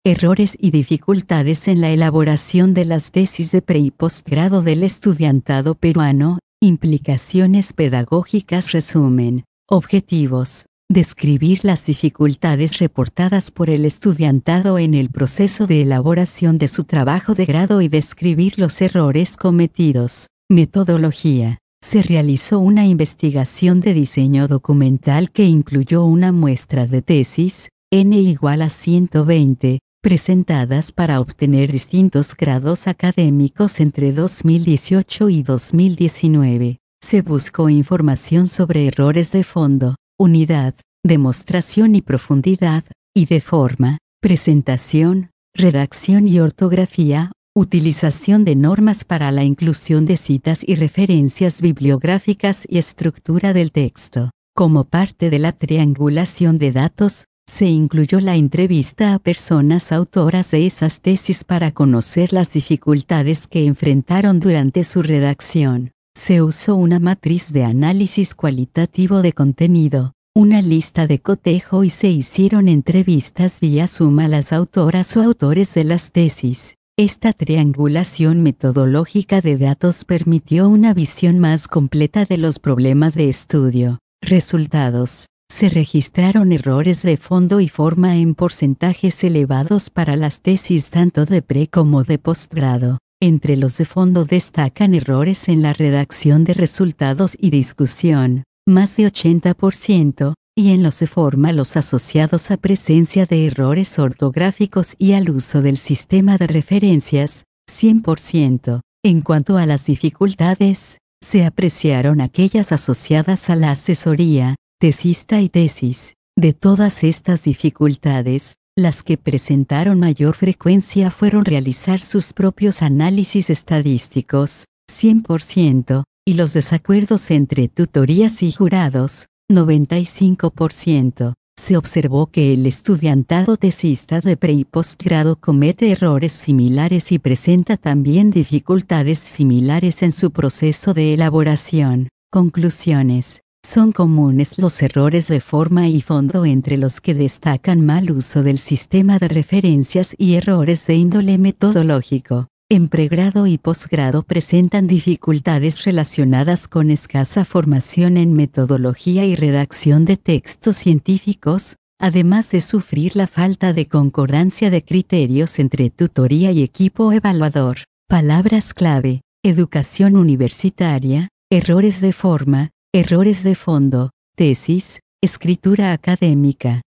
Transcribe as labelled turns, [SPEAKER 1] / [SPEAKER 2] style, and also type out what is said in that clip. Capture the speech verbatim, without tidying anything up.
[SPEAKER 1] Errores y dificultades en la elaboración de las tesis de pre y postgrado del estudiantado peruano, implicaciones pedagógicas. Resumen. Objetivos. Describir las dificultades reportadas por el estudiantado en el proceso de elaboración de su trabajo de grado y describir los errores cometidos. Metodología. Se realizó una investigación de diseño documental que incluyó una muestra de tesis, N igual a ciento veinte, presentadas para obtener distintos grados académicos entre dos mil dieciocho y dos mil diecinueve. Se buscó información sobre errores de fondo, unidad, demostración y profundidad, y de forma, presentación, redacción y ortografía, utilización de normas para la inclusión de citas y referencias bibliográficas y estructura del texto. Como parte de la triangulación de datos, se incluyó la entrevista a personas autoras de esas tesis para conocer las dificultades que enfrentaron durante su redacción. Se usó una matriz de análisis cualitativo de contenido, una lista de cotejo y se hicieron entrevistas vía Zoom a las autoras o autores de las tesis. Esta triangulación metodológica de datos permitió una visión más completa de los problemas de estudio. Resultados. Se registraron errores de fondo y forma en porcentajes elevados para las tesis tanto de pre como de postgrado. Entre los de fondo destacan errores en la redacción de resultados y discusión, más de ochenta por ciento, y en los de forma los asociados a presencia de errores ortográficos y al uso del sistema de referencias, cien por ciento. En cuanto a las dificultades, se apreciaron aquellas asociadas a la asesoría, tesista y tesis. De todas estas dificultades, las que presentaron mayor frecuencia fueron realizar sus propios análisis estadísticos, cien por ciento, y los desacuerdos entre tutorías y jurados, noventa y cinco por ciento. Se observó que el estudiantado tesista de pre y postgrado comete errores similares y presenta también dificultades similares en su proceso de elaboración. Conclusiones. Son comunes los errores de forma y fondo, entre los que destacan mal uso del sistema de referencias y errores de índole metodológico. En pregrado y posgrado presentan dificultades relacionadas con escasa formación en metodología y redacción de textos científicos, además de sufrir la falta de concordancia de criterios entre tutoría y equipo evaluador. Palabras clave: educación universitaria, errores de forma, errores de fondo, tesis, escritura académica.